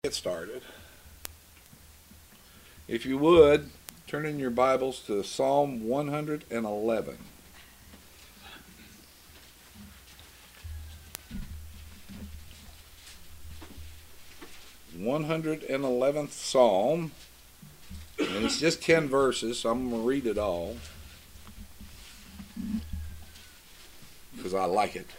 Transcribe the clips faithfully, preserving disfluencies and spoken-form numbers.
Get started. If you would, turn in your Bibles to Psalm one hundred eleven. one hundred eleventh Psalm, and it's just ten verses, so I'm going to read it all because I like it.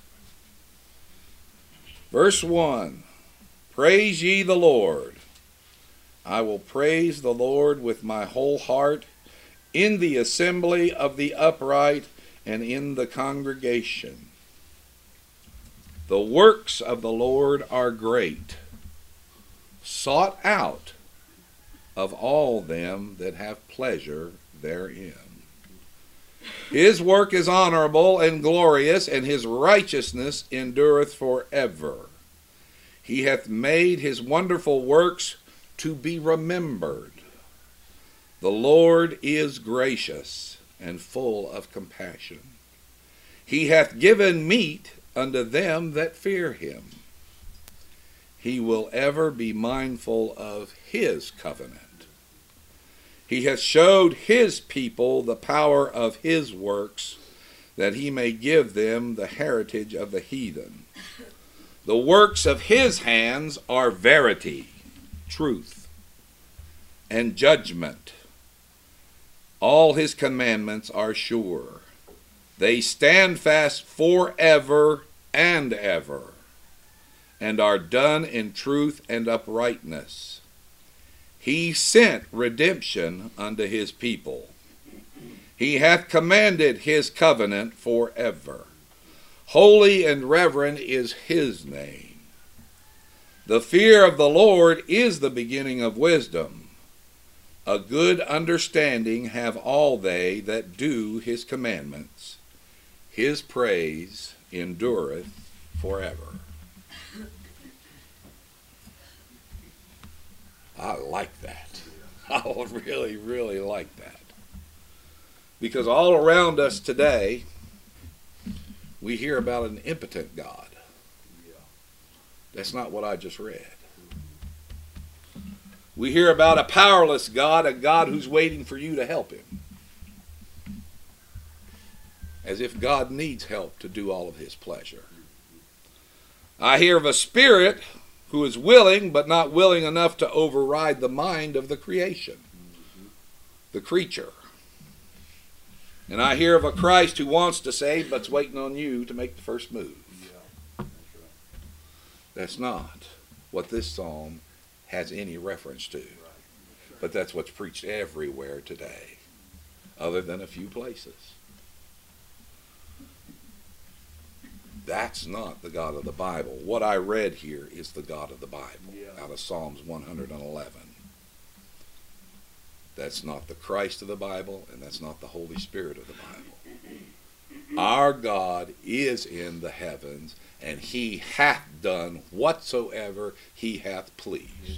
Verse one. Praise ye the Lord. I will praise the Lord with my whole heart, in the assembly of the upright and in the congregation. The works of the Lord are great, sought out of all them that have pleasure therein. His work is honorable and glorious, and his righteousness endureth forever. He hath made his wonderful works to be remembered. The Lord is gracious and full of compassion. He hath given meat unto them that fear him. He will ever be mindful of his covenant. He hath showed his people the power of his works, that he may give them the heritage of the heathen. The works of his hands are verity, truth, and judgment. All his commandments are sure. They stand fast forever and ever, and are done in truth and uprightness. He sent redemption unto his people. He hath commanded his covenant forever. Holy and reverend is his name. The fear of the Lord is the beginning of wisdom. A good understanding have all they that do his commandments. His praise endureth forever. I like that. I really, really like that. Because all around us today, we hear about an impotent God. That's not what I just read. We hear about a powerless God, a God who's waiting for you to help him. As if God needs help to do all of his pleasure. I hear of a spirit who is willing, but not willing enough to override the mind of the creation, the creature. And I hear of a Christ who wants to save, but's waiting on you to make the first move. Yeah, that's right. That's not what this psalm has any reference to. Right. That's right. But that's what's preached everywhere today, other than a few places. That's not the God of the Bible. What I read here is the God of the Bible, Yeah. out of Psalms one hundred eleven. That's not the Christ of the Bible, and that's not the Holy Spirit of the Bible. Our God is in the heavens, and he hath done whatsoever he hath pleased.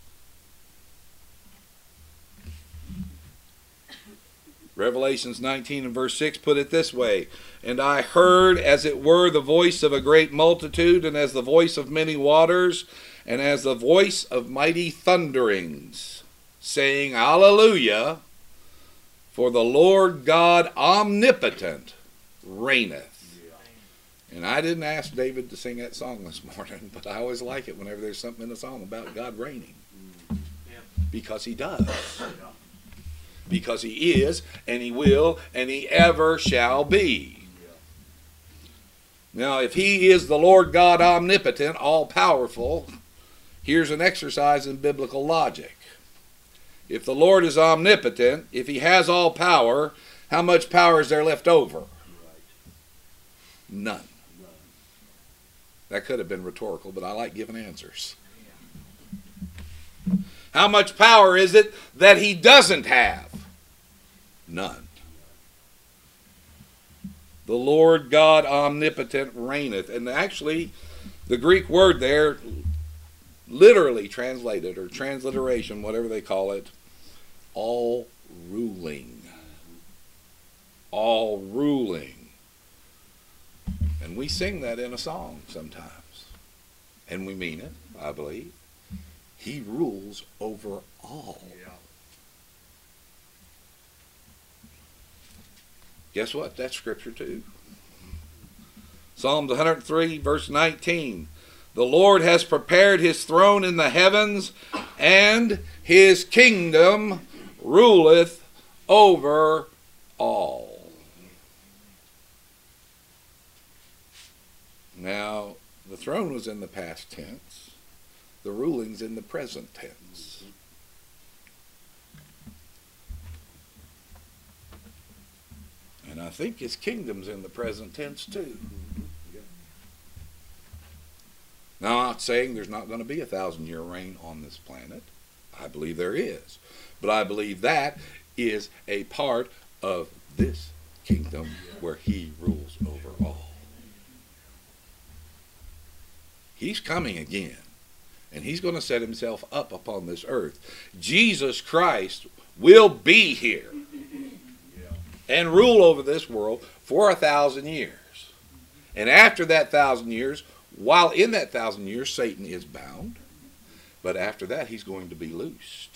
Revelations nineteen and verse six put it this way, And I heard as it were the voice of a great multitude, and as the voice of many waters, and as the voice of mighty thunderings, saying, Alleluia, for the Lord God omnipotent reigneth. Yeah. And I didn't ask David to sing that song this morning, but I always like it whenever there's something in a song about God reigning. Yeah. Because he does. Yeah. Because he is, and he will, and he ever shall be. Now, if he is the Lord God omnipotent, all-powerful, here's an exercise in biblical logic. If the Lord is omnipotent, if he has all power, how much power is there left over? Right. None. None. That could have been rhetorical, but I like giving answers. Yeah. How much power is it that he doesn't have? None. The Lord God omnipotent reigneth. And actually, the Greek word there, literally translated, or transliteration, whatever they call it, all ruling. All ruling. And we sing that in a song sometimes. And we mean it, I believe. He rules over all. Yeah. Guess what? That's scripture too. Psalms one hundred three, verse nineteen. The Lord has prepared his throne in the heavens, and his kingdom ruleth over all. Now, the throne was in the past tense. The ruling's in the present tense. And I think his kingdom's in the present tense too. Yeah. Now, I'm not saying there's not going to be a thousand year reign on this planet. I believe there is. But I believe that is a part of this kingdom where he rules over all. He's coming again. And he's going to set himself up upon this earth. Jesus Christ will be here and rule over this world for a thousand years. And after that thousand years, while in that thousand years, Satan is bound. But after that, he's going to be loosed.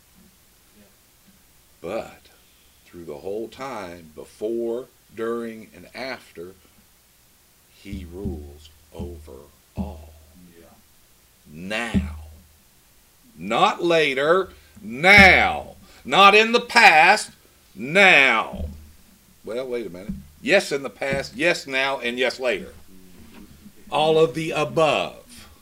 But through the whole time, before, during, and after, he rules over all. Yeah. Now. Not later. Now. Not in the past. Now. Well, wait a minute. Yes in the past, yes now, and yes later. All of the above.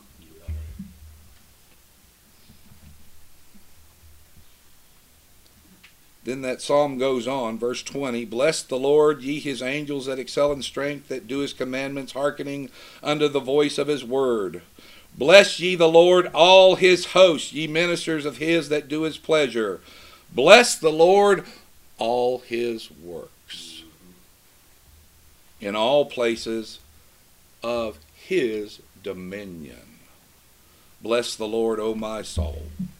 Then that psalm goes on, verse twenty, Bless the Lord, ye his angels that excel in strength, that do his commandments, hearkening unto the voice of his word. Bless ye the Lord, all his hosts, ye ministers of his that do his pleasure. Bless the Lord, all his works, in all places of his dominion. Bless the Lord, O my soul.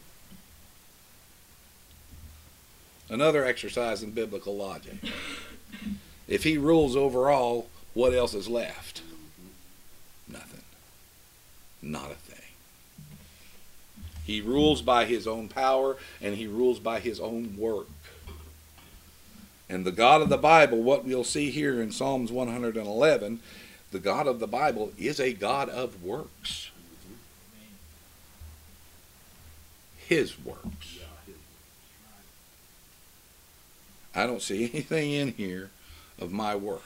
Another exercise in biblical logic. If he rules over all, what else is left? Nothing. Not a thing. He rules by his own power, and he rules by his own work. And the God of the Bible, what we'll see here in Psalms one hundred eleven, the God of the Bible is a God of works. His works. I don't see anything in here of my work.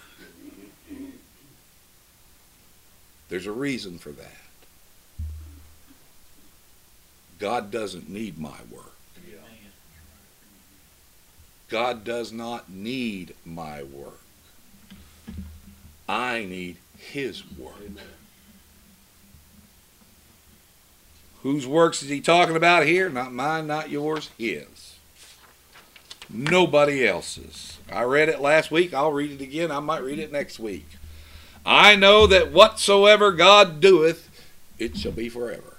There's a reason for that. God doesn't need my work. God does not need my work. I need his work. Amen. Whose works is he talking about here? Not mine, not yours, his. Nobody else's. I read it last week. I'll read it again. I might read it next week. I know that whatsoever God doeth, it shall be forever.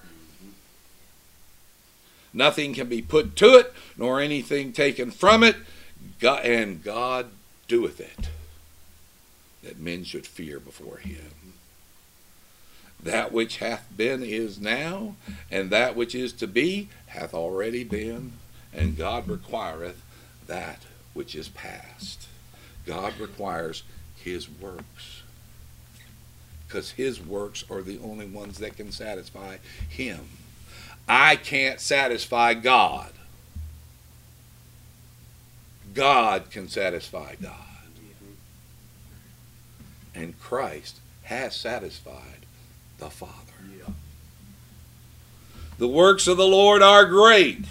Nothing can be put to it, nor anything taken from it. God, and God doeth it, that men should fear before him. That which hath been is now, and that which is to be hath already been, and God requireth that which is past. God requires his works, because his works are the only ones that can satisfy him. I can't satisfy God. God can satisfy God. And Christ has satisfied the Father. Yeah. The works of the Lord are great.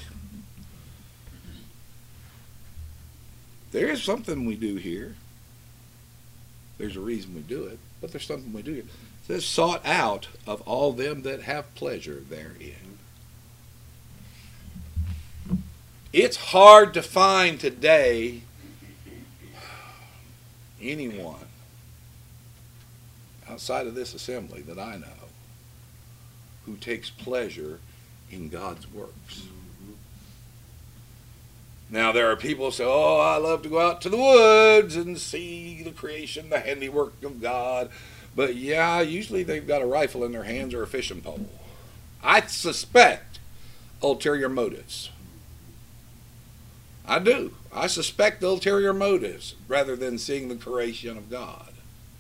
There is something we do here. There's a reason we do it, but there's something we do here. It says, sought out of all them that have pleasure therein. It's hard to find today anyone outside of this assembly that I know who takes pleasure in God's works. Now, there are people who say, oh, I love to go out to the woods and see the creation, the handiwork of God. But yeah, usually they've got a rifle in their hands or a fishing pole. I suspect a ulterior motives. I do. I suspect ulterior motives rather than seeing the creation of God.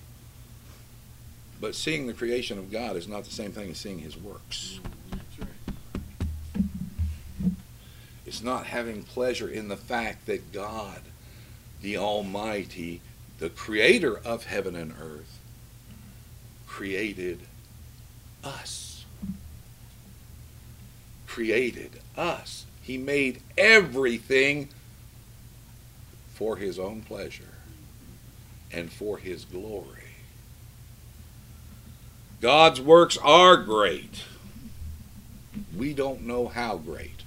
But seeing the creation of God is not the same thing as seeing his works. That's right. It's not having pleasure in the fact that God, the Almighty, the creator of heaven and earth, created us. Created us. He made everything for his own pleasure and for his glory. God's works are great. We don't know how great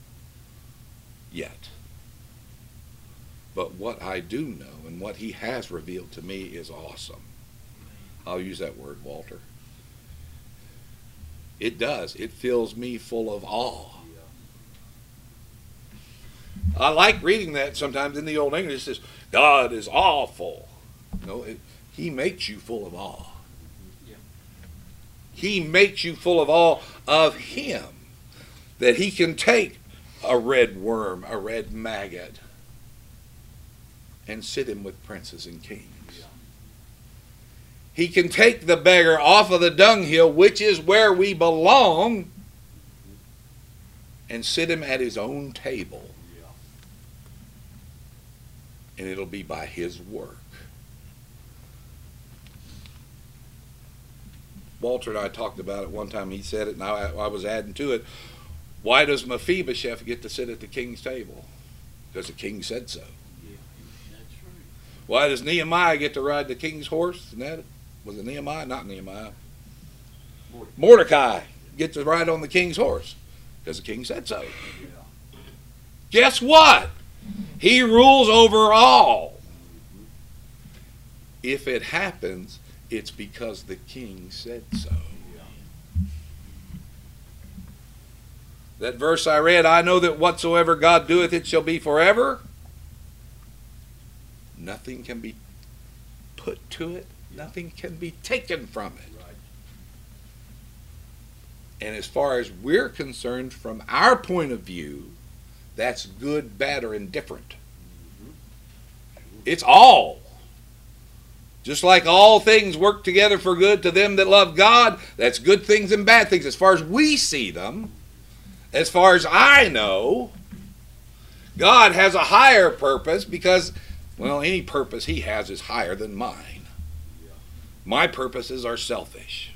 yet. But what I do know and what he has revealed to me is awesome. I'll use that word, Walter. It does. It fills me full of awe. I like reading that sometimes in the Old English. It says, God is awful. No, it, he makes you full of awe. He makes you full of awe of him. That he can take a red worm, a red maggot, and sit him with princes and kings. He can take the beggar off of the dunghill, which is where we belong, and sit him at his own table. And it'll be by his work. Walter and I talked about it one time. He said it, and I, I was adding to it. Why does Mephibosheth get to sit at the king's table? Because the king said so. Yeah, that's right. Why does Nehemiah get to ride the king's horse? Isn't that it? Was it Nehemiah? Not Nehemiah. Mordecai. Mordecai gets to ride on the king's horse because the king said so. Yeah. Guess what? He rules over all. If it happens, it's because the king said so. That verse I read, I know that whatsoever God doeth, it shall be forever. Nothing can be put to it. Nothing can be taken from it. Right. And as far as we're concerned, from our point of view, that's good, bad, or indifferent. It's all. Just like all things work together for good to them that love God, that's good things and bad things as far as we see them. As far as I know, God has a higher purpose because, well, any purpose he has is higher than mine. My purposes are selfish.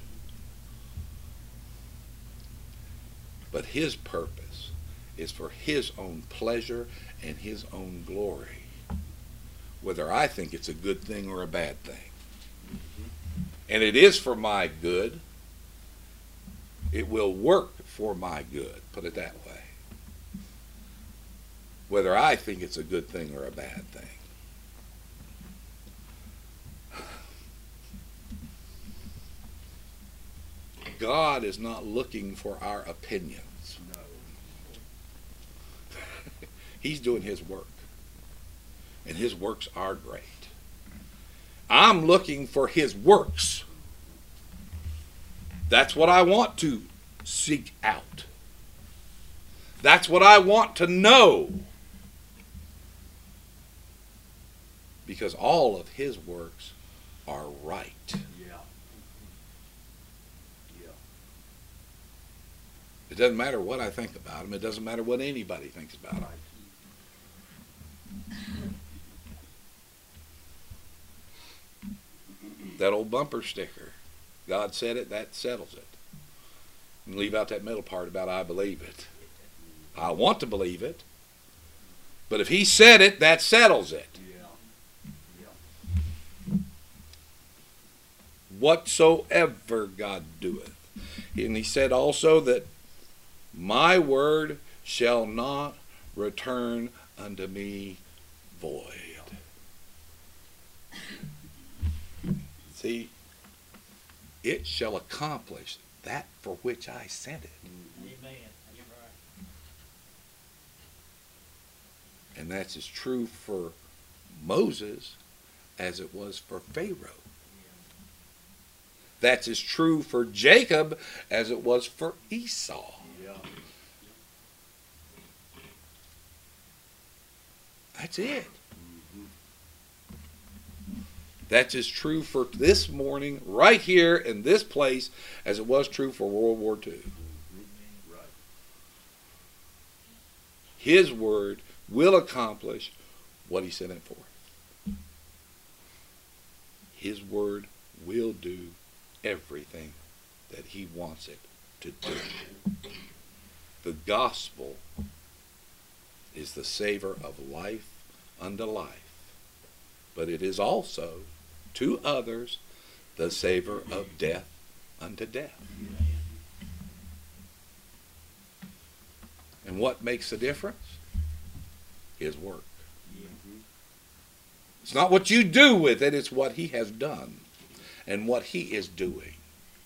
But his purpose is for his own pleasure and his own glory, whether I think it's a good thing or a bad thing. And it is for my good. It will work for my good, put it that way. Whether I think it's a good thing or a bad thing. God is not looking for our opinions. No. He's doing his work. And his works are great. I'm looking for his works. That's what I want to seek out. That's what I want to know. Because all of his works are right. Yeah. Yeah. It doesn't matter what I think about him. It doesn't matter what anybody thinks about him. Right. That old bumper sticker. God said it, that settles it. And leave out that middle part about I believe it. I want to believe it. But if he said it, that settles it. Yeah. Yeah. Whatsoever God doeth. And he said also that my word shall not return unto me void. See, it shall accomplish that for which I sent it. Amen. You're right. And that's as true for Moses as it was for Pharaoh. That's as true for Jacob as it was for Esau. Yeah. That's it. That's as true for this morning, right here in this place, as it was true for World War Two. Right. His word will accomplish what he sent it for. His word will do everything that he wants it to do. The gospel is the savor of life unto life, but it is also, to others, the savor of death unto death. And what makes the difference? His work. It's not what you do with it, it's what he has done and what he is doing.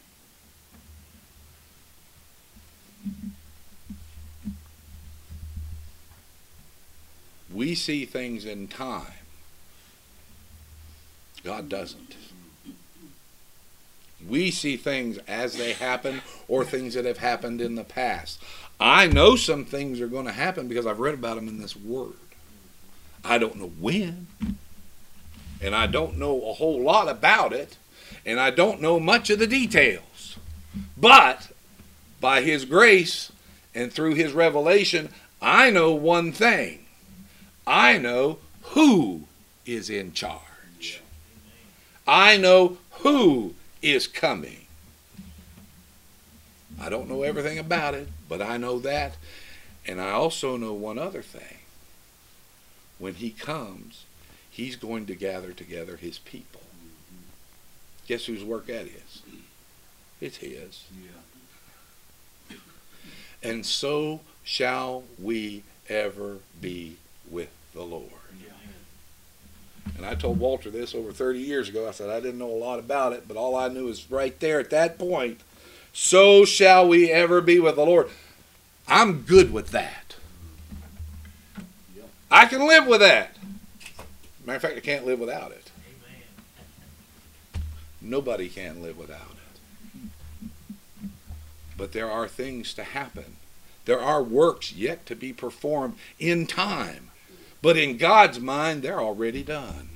We see things in time. God doesn't. We see things as they happen or things that have happened in the past. I know some things are going to happen because I've read about them in this word. I don't know when. And I don't know a whole lot about it. And I don't know much of the details. But by his grace and through his revelation, I know one thing. I know who is in charge. I know who is coming. I don't know everything about it, but I know that. And I also know one other thing. When he comes, he's going to gather together his people. Guess whose work that is? It's his. Yeah. And so shall we ever be with the Lord. Yeah. And I told Walter this over thirty years ago. I said I didn't know a lot about it, but all I knew is right there at that point. So shall we ever be with the Lord. I'm good with that. Yeah. I can live with that. Matter of fact, I can't live without it. Amen. Nobody can live without it. But there are things to happen. There are works yet to be performed in time. But in God's mind, they're already done.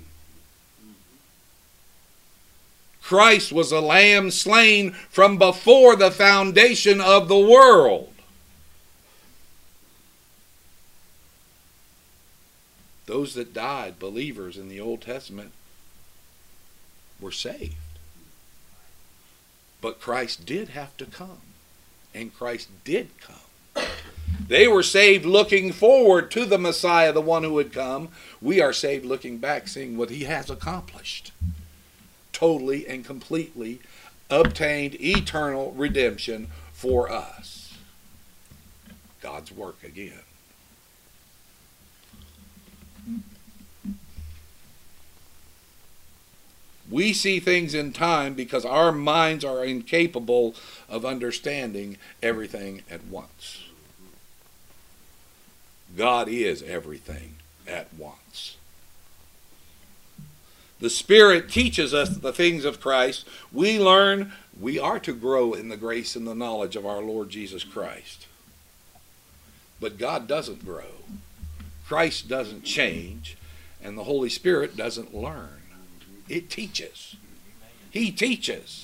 Christ was a lamb slain from before the foundation of the world. Those that died, believers in the Old Testament, were saved. But Christ did have to come. And Christ did come. They were saved looking forward to the Messiah, the one who would come. We are saved looking back, seeing what he has accomplished. Totally and completely obtained eternal redemption for us. God's work again. We see things in time because our minds are incapable of understanding everything at once. God is everything at once. The Spirit teaches us the things of Christ. We learn we are to grow in the grace and the knowledge of our Lord Jesus Christ. But God doesn't grow. Christ doesn't change. And the Holy Spirit doesn't learn. It teaches. He teaches.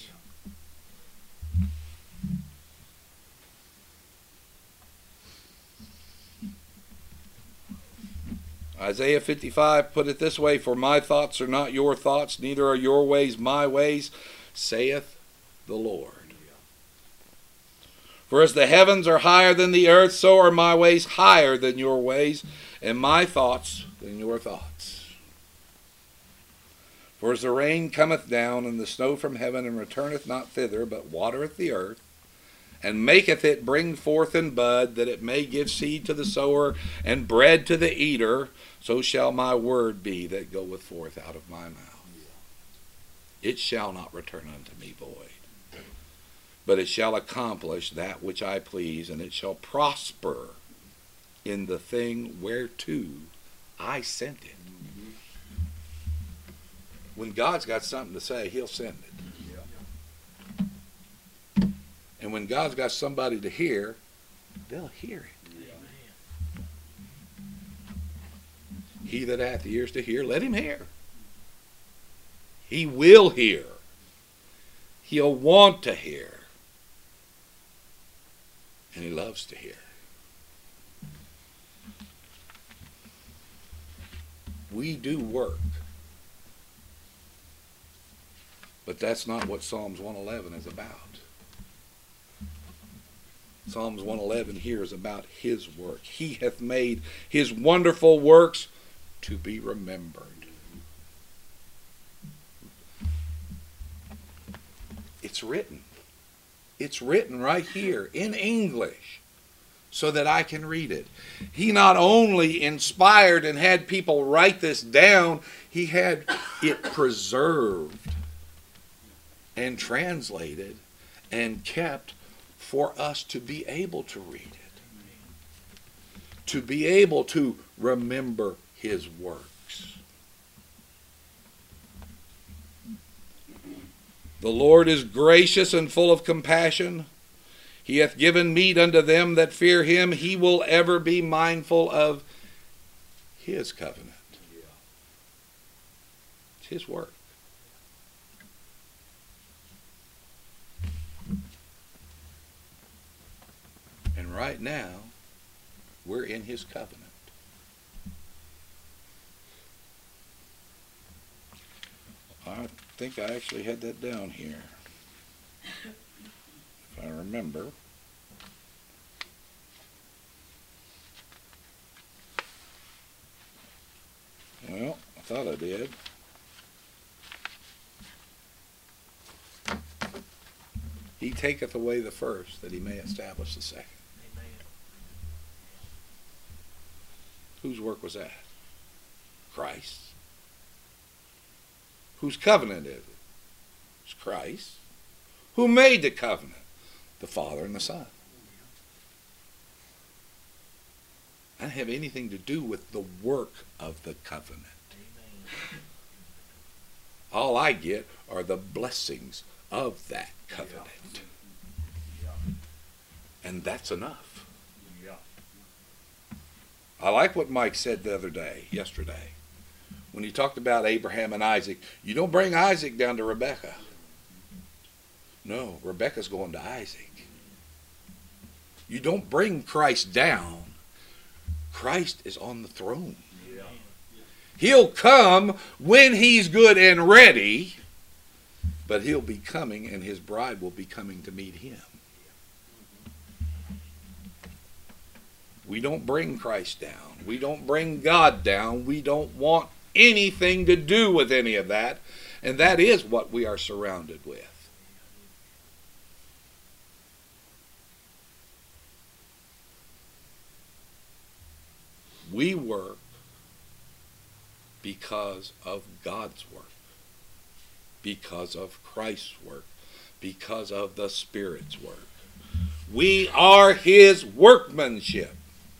Isaiah fifty-five put it this way, for my thoughts are not your thoughts, neither are your ways my ways, saith the Lord. For as the heavens are higher than the earth, so are my ways higher than your ways, and my thoughts than your thoughts. For as the rain cometh down, and the snow from heaven, and returneth not thither, but watereth the earth, and maketh it bring forth and bud, that it may give seed to the sower, and bread to the eater, so shall my word be that goeth forth out of my mouth. It shall not return unto me void, but it shall accomplish that which I please, and it shall prosper in the thing whereto I sent it. When God's got something to say, he'll send it. And when God's got somebody to hear, they'll hear it. He that hath ears to hear, let him hear. He will hear. He'll want to hear. And he loves to hear. We do work. But that's not what Psalms one eleven is about. Psalms one eleven here is about his work. He hath made his wonderful works to be remembered. It's written. It's written right here in English so that I can read it. He not only inspired and had people write this down, he had it preserved and translated and kept for us to be able to read it, to be able to remember his works. The Lord is gracious and full of compassion. He hath given meat unto them that fear him. He will ever be mindful of his covenant. It's his work. And right now, we're in his covenant. I think I actually had that down here. If I remember. Well, I thought I did. He taketh away the first, that he may establish the second. Amen. Whose work was that? Christ. Whose covenant is it? It's Christ. Who made the covenant? The Father and the Son. I don't have anything to do with the work of the covenant. Amen. All I get are the blessings of that covenant. And that's enough. Yeah. I like what Mike said the other day, yesterday, when he talked about Abraham and Isaac. You don't bring Isaac down to Rebekah. No, Rebekah's going to Isaac. You don't bring Christ down. Christ is on the throne. Yeah. He'll come when he's good and ready, but he'll be coming and his bride will be coming to meet him. We don't bring Christ down. We don't bring God down. We don't want anything to do with any of that. And that is what we are surrounded with. We work because of God's work, because of Christ's work, because of the Spirit's work. We are his workmanship.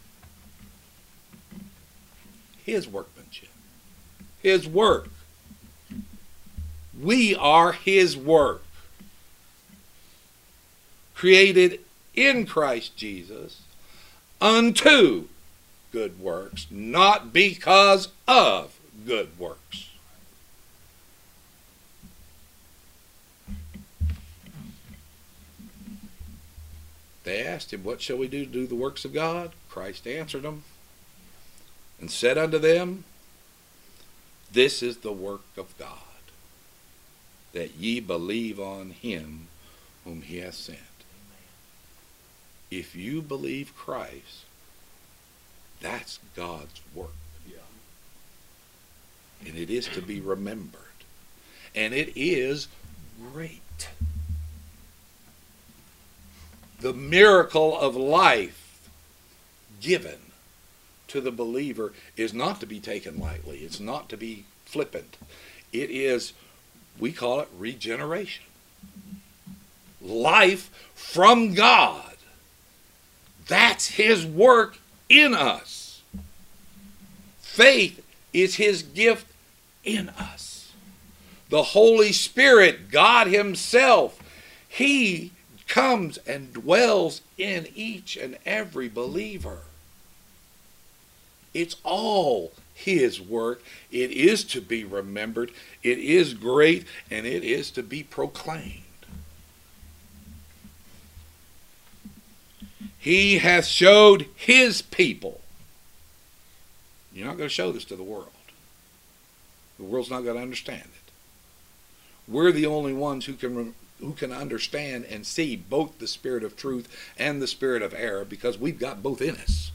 His workmanship. His work. We are his work. Created in Christ Jesus unto good works, not because of good works. They asked him, what shall we do to do the works of God? Christ answered them and said unto them, this is the work of God, that ye believe on him whom he hath sent. If you believe Christ, that's God's work. Yeah. And it is to be remembered. And it is great. The miracle of life given to the believer is not to be taken lightly. It's not to be flippant. It is, we call it regeneration. Life from God. That's his work in us. Faith is his gift in us. The Holy Spirit, God himself, he comes and dwells in each and every believer. It's all His work. It is to be remembered. It is great, and it is to be proclaimed. He hath showed His people. You're not going to show this to the world. The world's not going to understand it. We're the only ones who can who can understand and see both the spirit of truth and the spirit of error, because we've got both in us.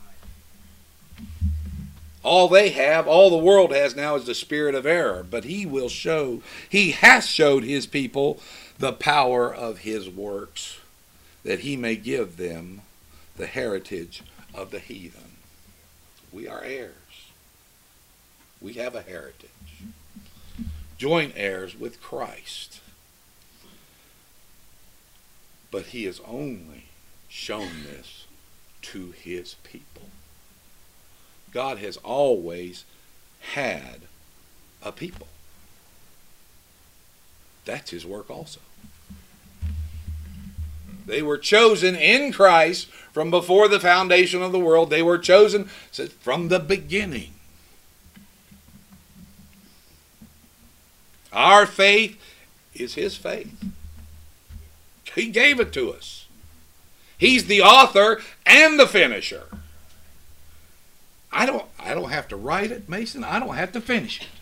All they have, all the world has now, is the spirit of error. But He will show, He has showed His people the power of His works, that He may give them the heritage of the heathen. We are heirs. We have a heritage. Joint heirs with Christ. But He has only shown this to His people. God has always had a people. That's His work also. They were chosen in Christ from before the foundation of the world. They were chosen from the beginning. Our faith is His faith. He gave it to us. He's the author and the finisher. I don't, I don't have to write it, Mason. I don't have to finish it.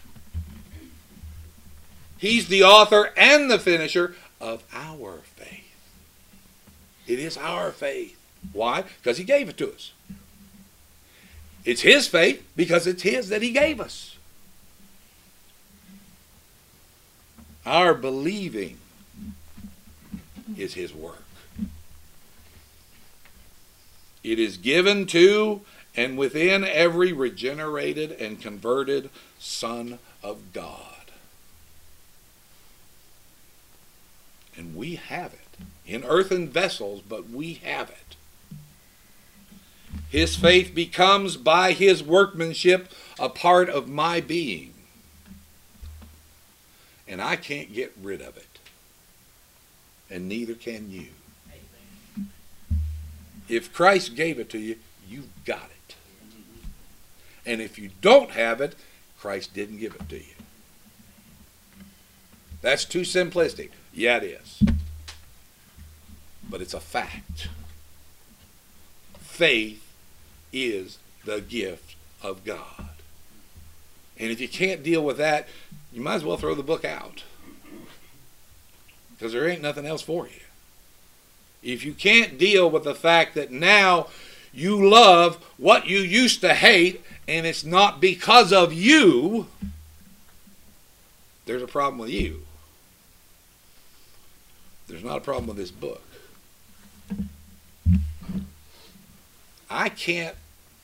He's the author and the finisher of our faith. It is our faith. Why? Because He gave it to us. It's His faith because it's His that He gave us. Our believing is His work. It is given to and within every regenerated and converted Son of God. And we have it in earthen vessels, but we have it. His faith becomes by His workmanship a part of my being. And I can't get rid of it. And neither can you. Amen. If Christ gave it to you, you've got it. And if you don't have it, Christ didn't give it to you. That's too simplistic. Yeah, it is. But it's a fact. Faith is the gift of God. And if you can't deal with that, you might as well throw the book out. Because there ain't nothing else for you. If you can't deal with the fact that now you love what you used to hate, and it's not because of you, there's a problem with you. There's not a problem with this book. I can't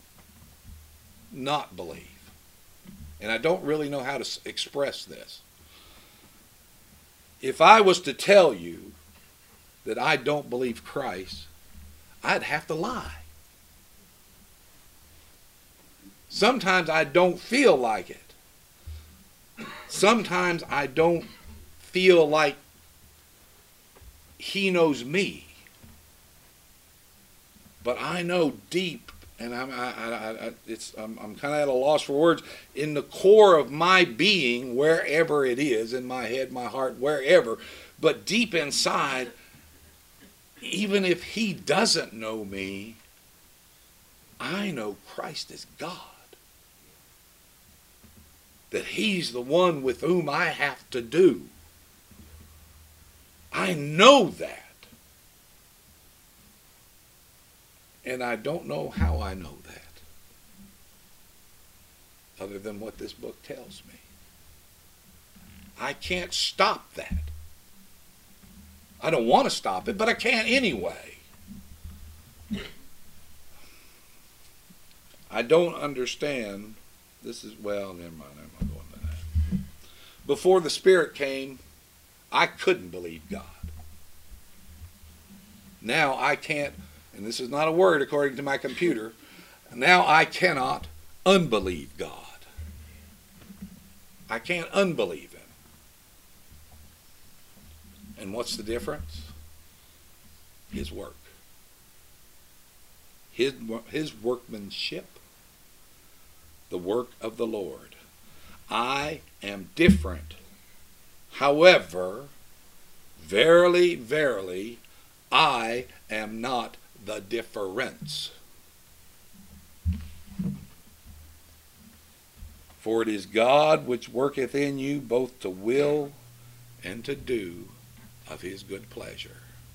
not believe. And I don't really know how to express this. If I was to tell you that I don't believe Christ, I'd have to lie. Sometimes I don't feel like it. Sometimes I don't feel like He knows me. But I know deep, and I'm, I, I, I, it's, I'm, I'm kind of at a loss for words, in the core of my being, wherever it is, in my head, my heart, wherever, but deep inside, even if He doesn't know me, I know Christ is God. That He's the one with whom I have to do. I know that. And I don't know how I know that, other than what this book tells me. I can't stop that. I don't want to stop it, but I can't anyway. I don't understand. This is, well, never mind. I'm not going to that. Before the Spirit came, I couldn't believe God. Now I can't, and this is not a word according to my computer, now I cannot unbelieve God. I can't unbelieve Him. And what's the difference? His work. His, his workmanship. the work of the Lord. I am different. However, verily, verily, I am not the difference. For it is God which worketh in you both to will and to do of his good pleasure.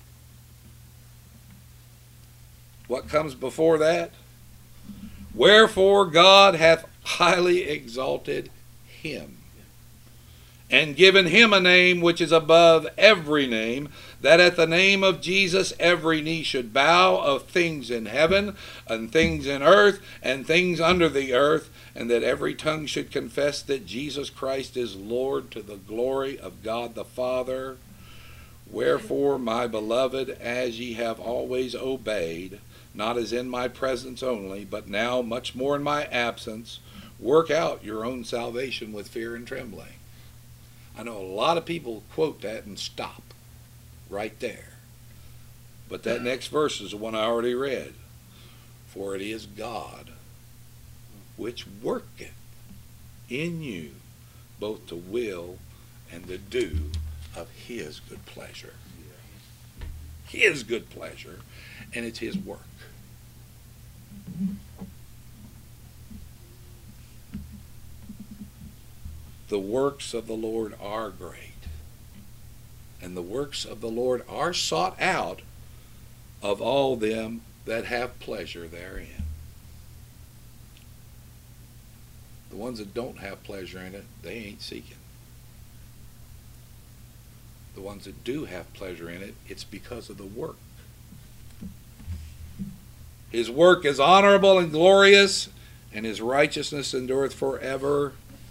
What comes before that? Wherefore God hath highly exalted him, and given him a name which is above every name, that at the name of Jesus every knee should bow, of things in heaven, and things in earth, and things under the earth, and that every tongue should confess that Jesus Christ is Lord, to the glory of God the Father. Wherefore, my beloved, as ye have always obeyed, not as in my presence only, but now much more in my absence, work out your own salvation with fear and trembling. I know a lot of people quote that and stop right there. But that next verse is the one I already read. For it is God which worketh in you both to will and to do of his good pleasure. His good pleasure, and it's his work. The works of the Lord are great, and the works of the Lord are sought out of all them that have pleasure therein. The ones that don't have pleasure in it, they ain't seeking. The ones that do have pleasure in it, it's because of the work. His work is honorable and glorious, and his righteousness endureth forever.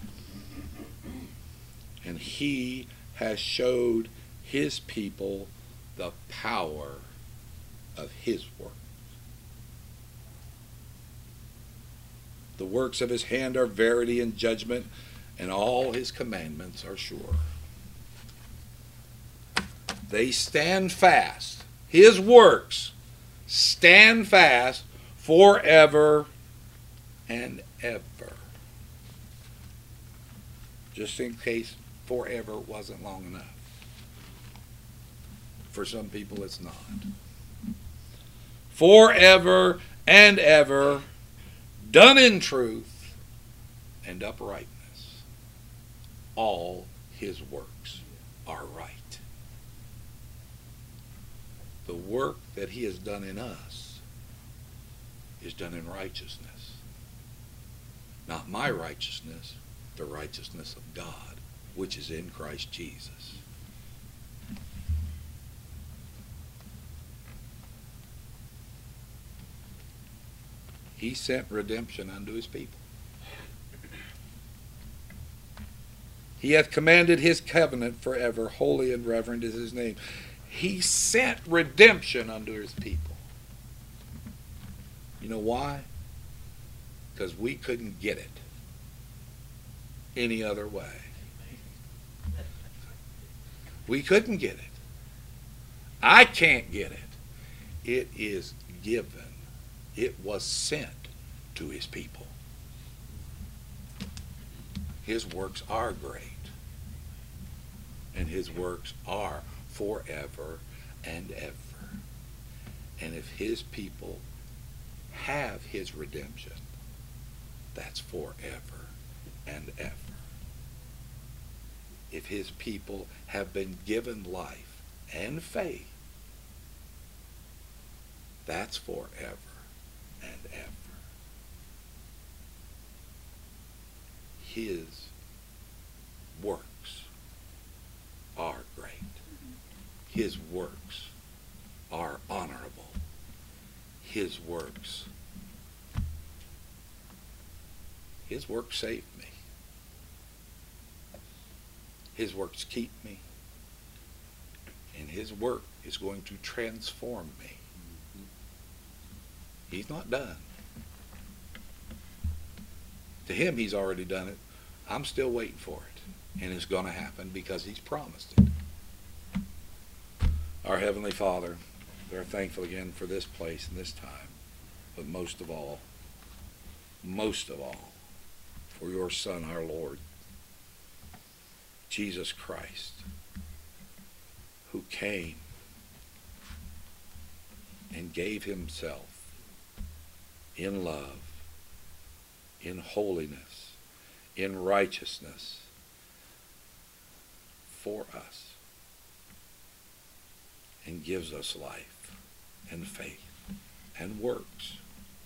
And he has showed his people the power of his work. The works of his hand are verity and judgment, and all his commandments are sure. They stand fast. His works stand fast forever and ever. Just in case forever wasn't long enough. For some people it's not. Forever and ever, done in truth and uprightness. All his works are right. The work that he has done in us is done in righteousness. Not my righteousness, the righteousness of God, which is in Christ Jesus. He sent redemption unto his people. He hath commanded his covenant forever. Holy and reverend is his name. He sent redemption unto his people. You know why? Because we couldn't get it any other way. We couldn't get it. I can't get it. It is given. It was sent to his people. His works are great. And his works are forever and ever. And if his people have his redemption, that's forever and ever. If his people have been given life and faith, that's forever and ever. His works are great. His works are honorable. His works, his works save me. His works keep me. And his work is going to transform me. He's not done. To him, he's already done it. I'm still waiting for it. And it's going to happen because he's promised it. Our Heavenly Father, we're thankful again for this place and this time. But most of all, most of all, for your Son, our Lord, Jesus Christ, who came and gave himself in love, in holiness, in righteousness for us, and gives us life and faith and works.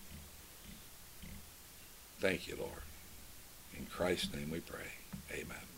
Thank you, Lord. In Christ's name we pray. Amen.